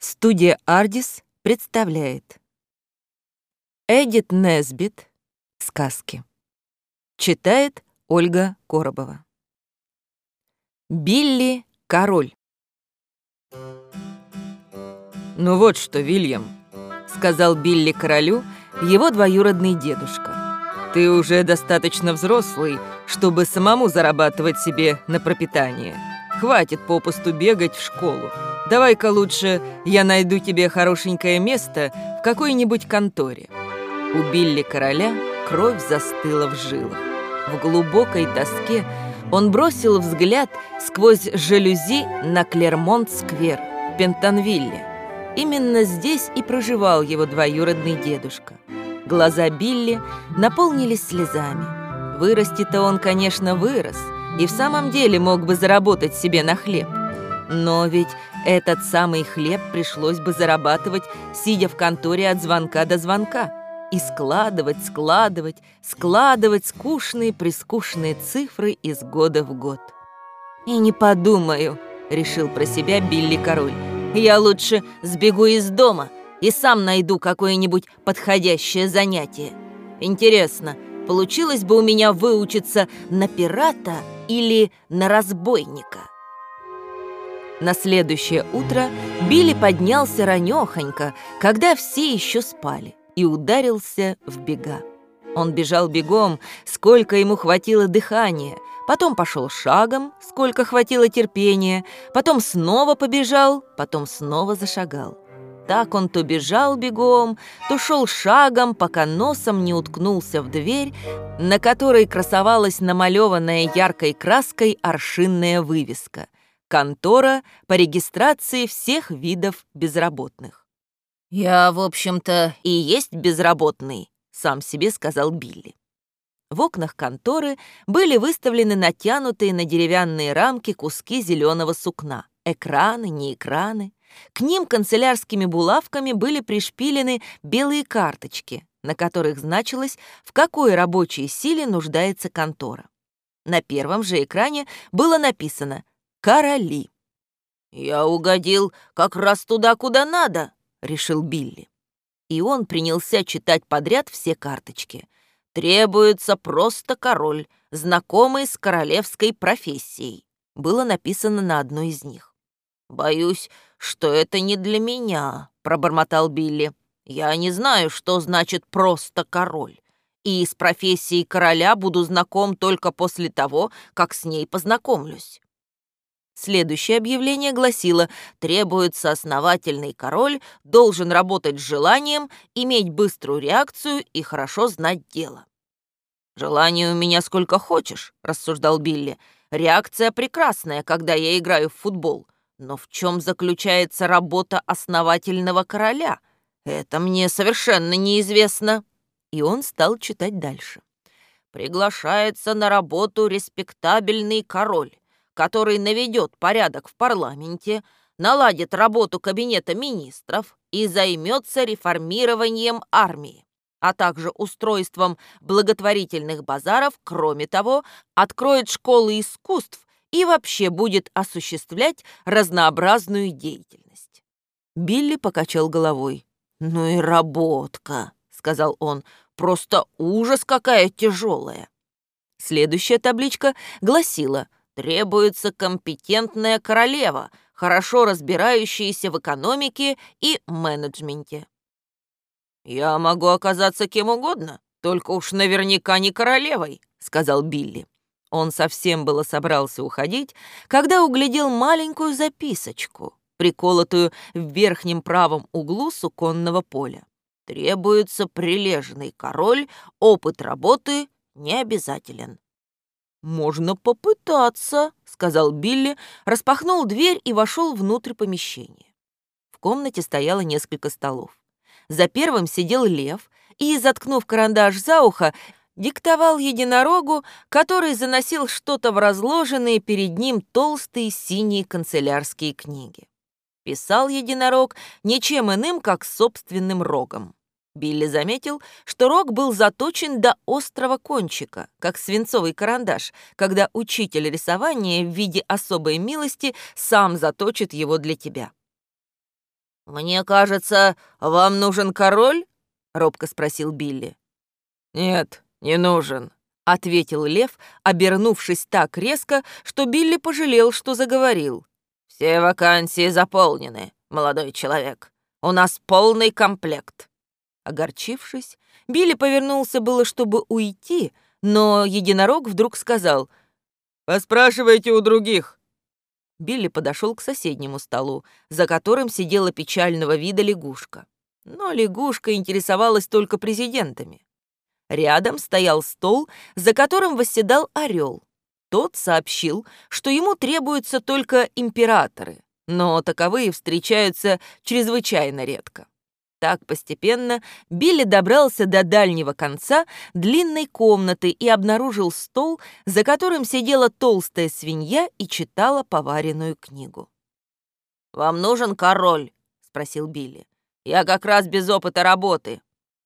Студия «Ардис» представляет Эдит Несбит «Сказки». Читает Ольга Коробова. Билли Король. «Ну вот что, Вильям», — сказал Билли Королю его двоюродный дедушка, «ты уже достаточно взрослый, чтобы самому зарабатывать себе на пропитание. Хватит попусту бегать в школу. Давай-ка лучше я найду тебе хорошенькое место в какой-нибудь конторе». У Билли Короля кровь застыла в жилах. В глубокой тоске он бросил взгляд сквозь жалюзи на Клермонт-сквер в Пентонвилле. Именно здесь и проживал его двоюродный дедушка. Глаза Билли наполнились слезами. Вырасти-то он, конечно, вырос, и в самом деле мог бы заработать себе на хлеб. Но ведь этот самый хлеб пришлось бы зарабатывать, сидя в конторе от звонка до звонка, и складывать скучные-прискучные цифры из года в год. «И не подумаю», — решил про себя Билли Король, «я лучше сбегу из дома и сам найду какое-нибудь подходящее занятие. Интересно, получилось бы у меня выучиться на пирата или на разбойника?» На следующее утро Билли поднялся ранёхонько, когда все еще спали, и ударился в бега. Он бежал бегом, сколько ему хватило дыхания, потом пошел шагом, сколько хватило терпения, потом снова побежал, потом снова зашагал. Так он то бежал бегом, то шел шагом, пока носом не уткнулся в дверь, на которой красовалась намалеванная яркой краской аршинная вывеска: «Контора по регистрации всех видов безработных». «Я, в общем-то, и есть безработный», — сам себе сказал Билли. В окнах конторы были выставлены натянутые на деревянные рамки куски зеленого сукна. Экраны, не экраны. К ним канцелярскими булавками были пришпилены белые карточки, на которых значилось, в какой рабочей силе нуждается контора. На первом же экране было написано «Короли». «Я угодил как раз туда, куда надо», — решил Билли. И он принялся читать подряд все карточки. «Требуется просто король, знакомый с королевской профессией», было написано на одной из них. «Боюсь, что это не для меня», — пробормотал Билли. «Я не знаю, что значит «просто король», и с профессией короля буду знаком только после того, как с ней познакомлюсь». Следующее объявление гласило: «Требуется основательный король, должен работать с желанием, иметь быструю реакцию и хорошо знать дело». «Желание у меня сколько хочешь», — рассуждал Билли. «Реакция прекрасная, когда я играю в футбол. Но в чем заключается работа основательного короля? Это мне совершенно неизвестно». И он стал читать дальше. «Приглашается на работу респектабельный король, который наведет порядок в парламенте, наладит работу кабинета министров и займется реформированием армии, а также устройством благотворительных базаров, кроме того, откроет школы искусств и вообще будет осуществлять разнообразную деятельность». Билли покачал головой. «Ну и работка», — сказал он, — «просто ужас какая тяжелая». Следующая табличка гласила: «Требуется компетентная королева, хорошо разбирающаяся в экономике и менеджменте». «Я могу оказаться кем угодно, только уж наверняка не королевой», — сказал Билли. Он совсем было собрался уходить, когда углядел маленькую записочку, приколотую в верхнем правом углу суконного поля. «Требуется прилежный король, опыт работы не обязателен». «Можно попытаться», — сказал Билли, распахнул дверь и вошел внутрь помещения. В комнате стояло несколько столов. За первым сидел лев и, заткнув карандаш за ухо, диктовал единорогу, который заносил что-то в разложенные перед ним толстые синие канцелярские книги. Писал единорог ничем иным, как собственным рогом. Билли заметил, что рог был заточен до острого кончика, как свинцовый карандаш, когда учитель рисования в виде особой милости сам заточит его для тебя. «Мне кажется, вам нужен король?» — робко спросил Билли. «Нет, не нужен», — ответил Лев, обернувшись так резко, что Билли пожалел, что заговорил. «Все вакансии заполнены, молодой человек. У нас полный комплект». Огорчившись, Билли повернулся было, чтобы уйти, но единорог вдруг сказал: «Поспрашивайте у других». Билли подошел к соседнему столу, за которым сидела печального вида лягушка. Но лягушка интересовалась только президентами. Рядом стоял стол, за которым восседал орел. Тот сообщил, что ему требуются только императоры, но таковые встречаются чрезвычайно редко. Так постепенно Билли добрался до дальнего конца длинной комнаты и обнаружил стол, за которым сидела толстая свинья и читала поваренную книгу. «Вам нужен король?» — спросил Билли. «Я как раз без опыта работы».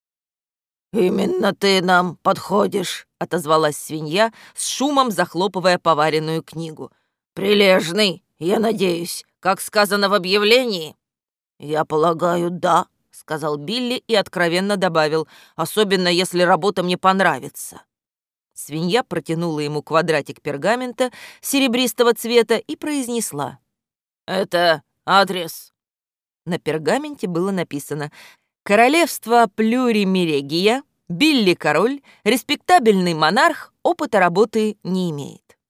«Именно ты нам подходишь», — отозвалась свинья, с шумом захлопывая поваренную книгу. «Прилежный, я надеюсь, как сказано в объявлении». «Я полагаю, да», — сказал Билли и откровенно добавил, «особенно если работа мне понравится». Свинья протянула ему квадратик пергамента серебристого цвета и произнесла: «Это адрес». На пергаменте было написано: «Королевство Плюримерегия, Билли король, респектабельный монарх, опыта работы не имеет».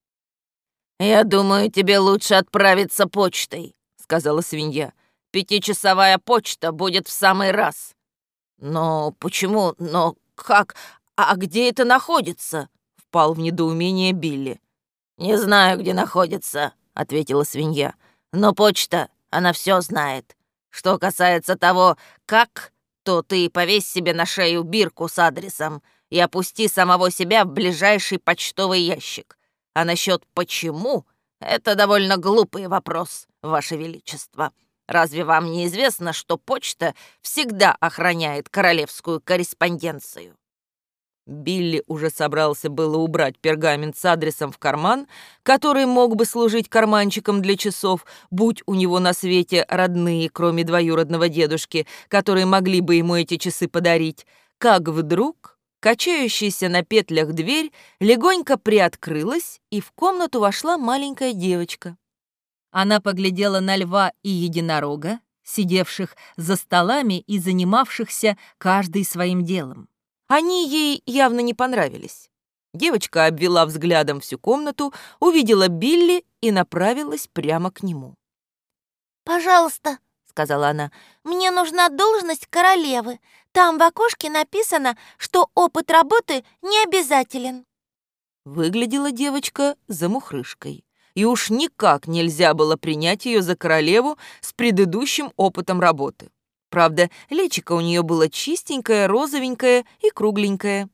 «Я думаю, тебе лучше отправиться почтой», — сказала свинья. «5-часовая почта будет в самый раз». «Но почему? Но как? А где это находится?» — впал в недоумение Билли. «Не знаю, где находится», — ответила свинья. «Но почта, она все знает. Что касается того, как, то ты повесь себе на шею бирку с адресом и опусти самого себя в ближайший почтовый ящик. А насчет «почему» — это довольно глупый вопрос, Ваше Величество. Разве вам не известно, что почта всегда охраняет королевскую корреспонденцию?» Билли уже собрался было убрать пергамент с адресом в карман, который мог бы служить карманчиком для часов, будь у него на свете родные, кроме двоюродного дедушки, которые могли бы ему эти часы подарить, как вдруг качающаяся на петлях дверь легонько приоткрылась, и в комнату вошла маленькая девочка. Она поглядела на льва и единорога, сидевших за столами и занимавшихся каждый своим делом. Они ей явно не понравились. Девочка обвела взглядом всю комнату, увидела Билли и направилась прямо к нему. «Пожалуйста», — сказала она, — «мне нужна должность королевы. Там в окошке написано, что опыт работы не обязателен». Выглядела девочка замухрышкой, и уж никак нельзя было принять ее за королеву с предыдущим опытом работы. Правда, личико у нее было чистенькое, розовенькое и кругленькое.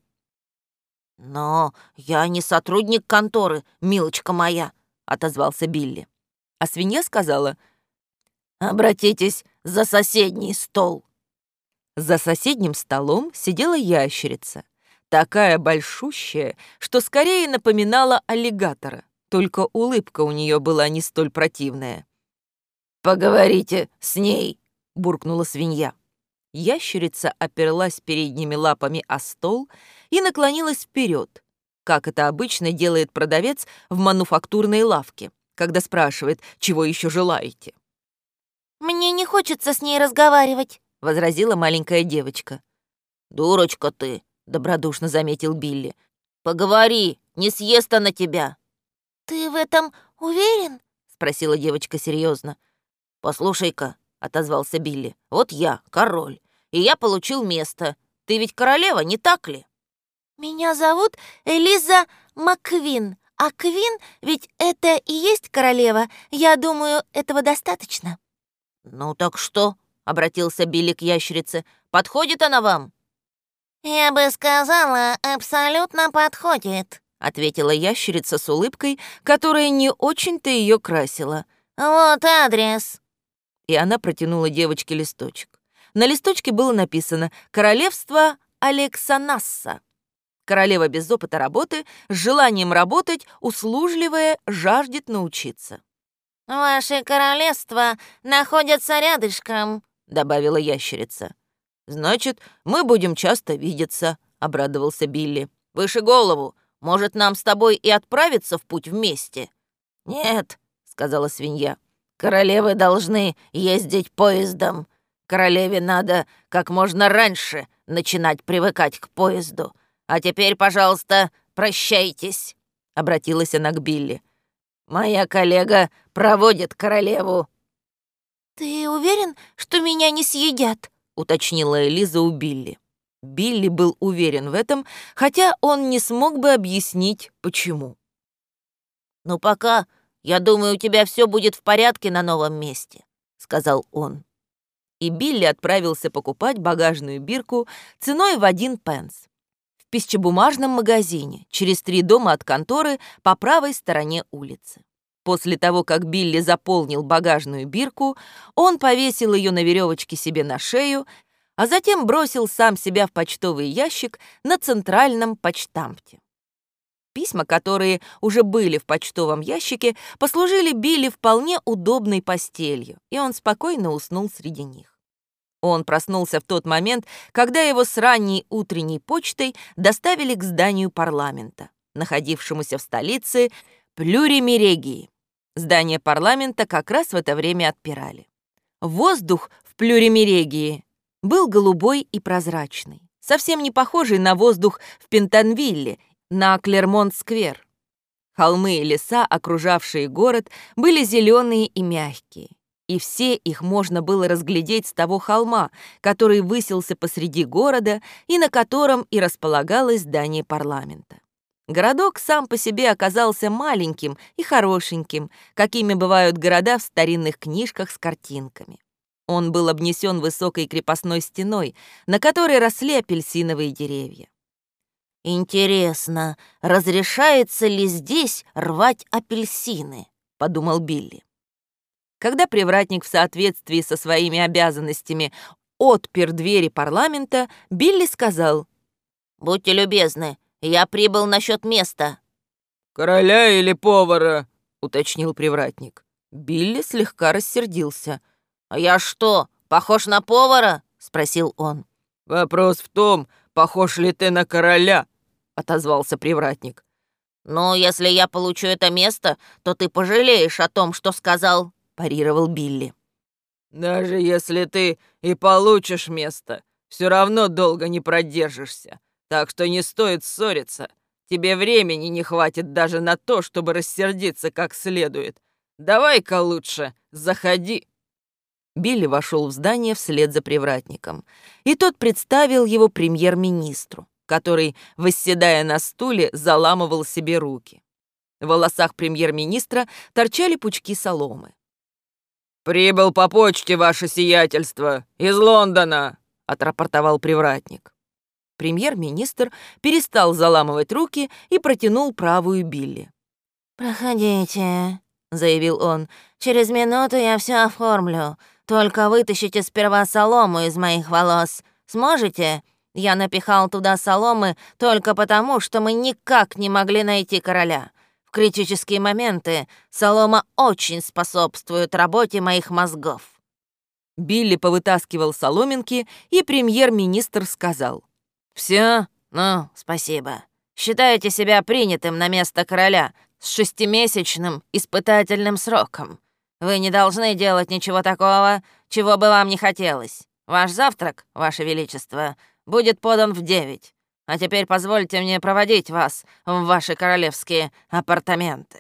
«Но я не сотрудник конторы, милочка моя», — отозвался Билли. А свинья сказала: «Обратитесь за соседний стол». За соседним столом сидела ящерица, такая большущая, что скорее напоминала аллигатора, только улыбка у нее была не столь противная. «Поговорите с ней», — буркнула свинья. Ящерица оперлась передними лапами о стол и наклонилась вперед, как это обычно делает продавец в мануфактурной лавке, когда спрашивает, чего еще желаете. «Мне не хочется с ней разговаривать», — возразила маленькая девочка. «Дурочка ты», — добродушно заметил Билли. «Поговори, не съест она тебя». «Ты в этом уверен?» — спросила девочка серьезно. «Послушай-ка», — отозвался Билли, — «вот я, король, и я получил место. Ты ведь королева, не так ли?» «Меня зовут Элиза Макквин, а Квин ведь это и есть королева. Я думаю, этого достаточно». «Ну так что?» — обратился Билли к ящерице. «Подходит она вам?» «Я бы сказала, абсолютно подходит», — ответила ящерица с улыбкой, которая не очень-то ее красила. «Вот адрес». И она протянула девочке листочек. На листочке было написано «Королевство Алексанасса». Королева без опыта работы, с желанием работать, услужливая, жаждет научиться. «Ваше королевство находится рядышком», — добавила ящерица. «Значит, мы будем часто видеться», — обрадовался Билли. «Выше голову. Может, нам с тобой и отправиться в путь вместе?» «Нет», — сказала свинья. «Королевы должны ездить поездом. Королеве надо как можно раньше начинать привыкать к поезду. А теперь, пожалуйста, прощайтесь», — обратилась она к Билли. «Моя коллега проводит королеву». «Ты уверен, что меня не съедят?» — уточнила Элиза у Билли. Билли был уверен в этом, хотя он не смог бы объяснить, почему. «Ну пока, я думаю, у тебя все будет в порядке на новом месте», — сказал он. И Билли отправился покупать багажную бирку ценой в 1 пенс в пищебумажном магазине через 3 дома от конторы по правой стороне улицы. После того, как Билли заполнил багажную бирку, он повесил ее на веревочке себе на шею, а затем бросил сам себя в почтовый ящик на центральном почтамте. Письма, которые уже были в почтовом ящике, послужили Билли вполне удобной постелью, и он спокойно уснул среди них. Он проснулся в тот момент, когда его с ранней утренней почтой доставили к зданию парламента, находившемуся в столице Плюримерегии. Здание парламента как раз в это время отпирали. Воздух в Плюримерегии был голубой и прозрачный, совсем не похожий на воздух в Пентонвилле, на Клермонт-сквер. Холмы и леса, окружавшие город, были зеленые и мягкие, и все их можно было разглядеть с того холма, который высился посреди города и на котором и располагалось здание парламента. Городок сам по себе оказался маленьким и хорошеньким, какими бывают города в старинных книжках с картинками. Он был обнесен высокой крепостной стеной, на которой росли апельсиновые деревья. «Интересно, разрешается ли здесь рвать апельсины?» — подумал Билли. Когда привратник в соответствии со своими обязанностями отпер двери парламента, Билли сказал: «Будьте любезны, я прибыл насчет места». «Короля или повара?» — уточнил привратник. Билли слегка рассердился. «А я что, похож на повара?» — спросил он. «Вопрос в том, похож ли ты на короля?» — отозвался привратник. «Ну, если я получу это место, то ты пожалеешь о том, что сказал», — парировал Билли. «Даже если ты и получишь место, все равно долго не продержишься, так что не стоит ссориться. Тебе времени не хватит даже на то, чтобы рассердиться как следует. Давай-ка лучше заходи». Билли вошел в здание вслед за привратником, и тот представил его премьер-министру, который, восседая на стуле, заламывал себе руки. В волосах премьер-министра торчали пучки соломы. «Прибыл по почте, ваше сиятельство, из Лондона», — отрапортовал привратник. Премьер-министр перестал заламывать руки и протянул правую Билли. «Проходите», — заявил он. «Через минуту я все оформлю. Только вытащите сперва солому из моих волос. Сможете? Я напихал туда соломы только потому, что мы никак не могли найти короля. В критические моменты солома очень способствует работе моих мозгов». Билли повытаскивал соломинки, и премьер-министр сказал: «Все? Ну, спасибо. Считайте себя принятым на место короля с 6-месячным испытательным сроком. Вы не должны делать ничего такого, чего бы вам не хотелось. Ваш завтрак, Ваше Величество, будет подан в 9. А теперь позвольте мне проводить вас в ваши королевские апартаменты».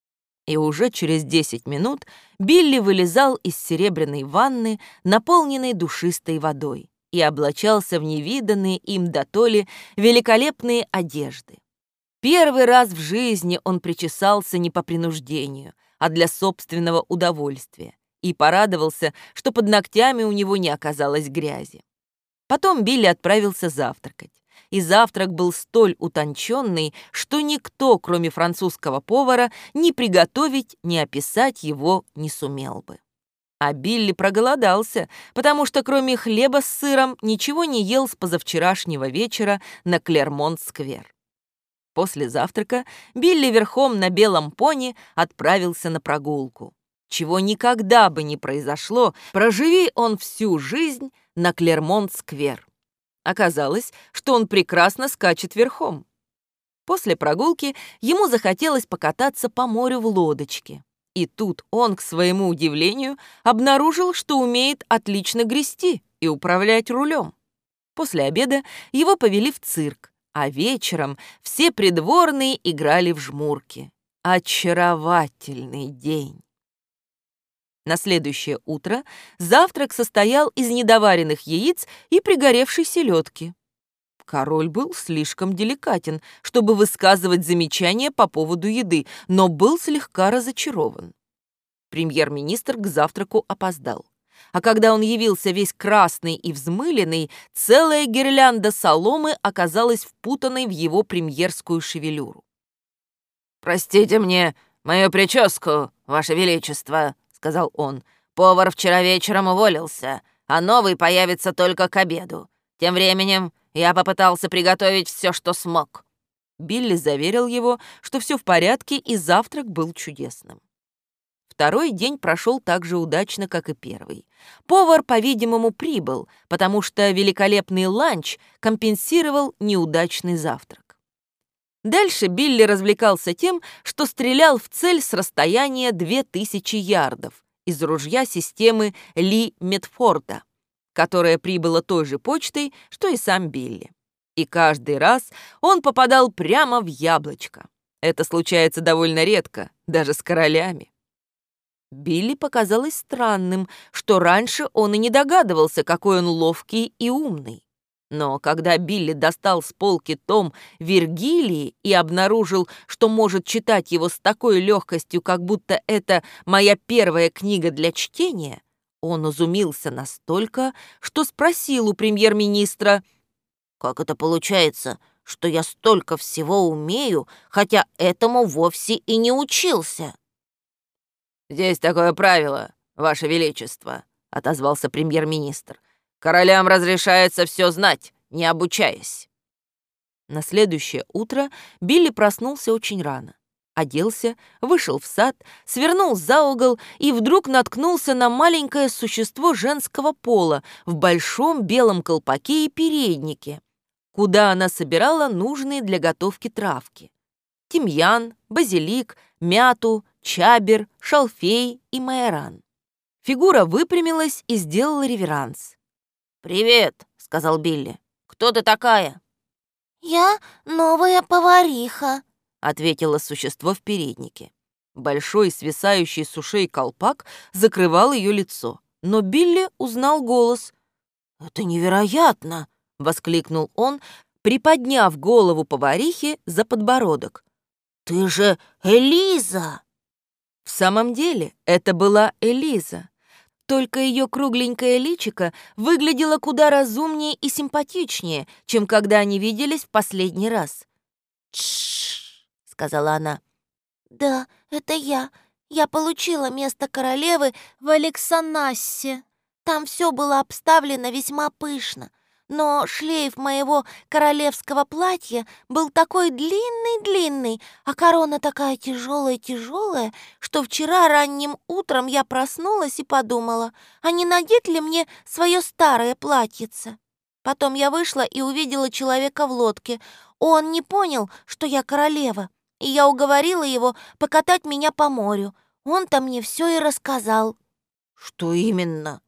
И уже через 10 минут Билли вылезал из серебряной ванны, наполненной душистой водой, и облачался в невиданные им дотоле великолепные одежды. Первый раз в жизни он причесался не по принуждению, а для собственного удовольствия, и порадовался, что под ногтями у него не оказалось грязи. Потом Билли отправился завтракать, и завтрак был столь утонченный, что никто, кроме французского повара, ни приготовить, ни описать его не сумел бы. А Билли проголодался, потому что кроме хлеба с сыром ничего не ел с позавчерашнего вечера на Клермонт-сквер. После завтрака Билли верхом на белом пони отправился на прогулку. чего никогда бы не произошло, проживи он всю жизнь на Клермонт-сквер. Оказалось, что он прекрасно скачет верхом. После прогулки ему захотелось покататься по морю в лодочке. И тут он, к своему удивлению, обнаружил, что умеет отлично грести и управлять рулем. После обеда его повели в цирк, а вечером все придворные играли в жмурки. Очаровательный день! На следующее утро завтрак состоял из недоваренных яиц и пригоревшей селедки. Король был слишком деликатен, чтобы высказывать замечания по поводу еды, но был слегка разочарован. Премьер-министр к завтраку опоздал. А когда он явился весь красный и взмыленный, целая гирлянда соломы оказалась впутанной в его премьерскую шевелюру. «Простите мне мою прическу, Ваше Величество», — сказал он. «Повар вчера вечером уволился, а новый появится только к обеду. Тем временем я попытался приготовить все, что смог». Билли заверил его, что все в порядке, и завтрак был чудесным. Второй день прошел так же удачно, как и первый. Повар, по-видимому, прибыл, потому что великолепный ланч компенсировал неудачный завтрак. Дальше Билли развлекался тем, что стрелял в цель с расстояния 2000 ярдов из ружья системы Ли Метфорда, которая прибыла той же почтой, что и сам Билли. И каждый раз он попадал прямо в яблочко. Это случается довольно редко, даже с королями. Билли показалось странным, что раньше он и не догадывался, какой он ловкий и умный. Но когда Билли достал с полки том Вергилии и обнаружил, что может читать его с такой легкостью, как будто это моя первая книга для чтения, он изумился настолько, что спросил у премьер-министра: «Как это получается, что я столько всего умею, хотя этому вовсе и не учился?» «Здесь такое правило, Ваше Величество», — отозвался премьер-министр. «Королям разрешается все знать, не обучаясь». На следующее утро Билли проснулся очень рано. Оделся, вышел в сад, свернул за угол и вдруг наткнулся на маленькое существо женского пола в большом белом колпаке и переднике, куда она собирала нужные для готовки травки: тимьян, базилик, мяту, чабер, шалфей и майоран. Фигура выпрямилась и сделала реверанс. «Привет», — сказал Билли. «Кто ты такая?» «Я новая повариха», — ответило существо в переднике. Большой свисающий с ушей колпак закрывал ее лицо, но Билли узнал голос. «Это невероятно!» — воскликнул он, приподняв голову поварихи за подбородок. «Ты же Элиза!» В самом деле это была Элиза. Только ее кругленькое личико выглядело куда разумнее и симпатичнее, чем когда они виделись в последний раз. «Тш-ш-ш», сказала она. «Да, это я. Я получила место королевы в Алексанассе. Там все было обставлено весьма пышно. Но шлейф моего королевского платья был такой длинный-длинный, а корона такая тяжелая-тяжелая, что вчера ранним утром я проснулась и подумала, а не надеть ли мне свое старое платьице? Потом я вышла и увидела человека в лодке. Он не понял, что я королева, и я уговорила его покатать меня по морю. Он-то мне все и рассказал». «Что именно?»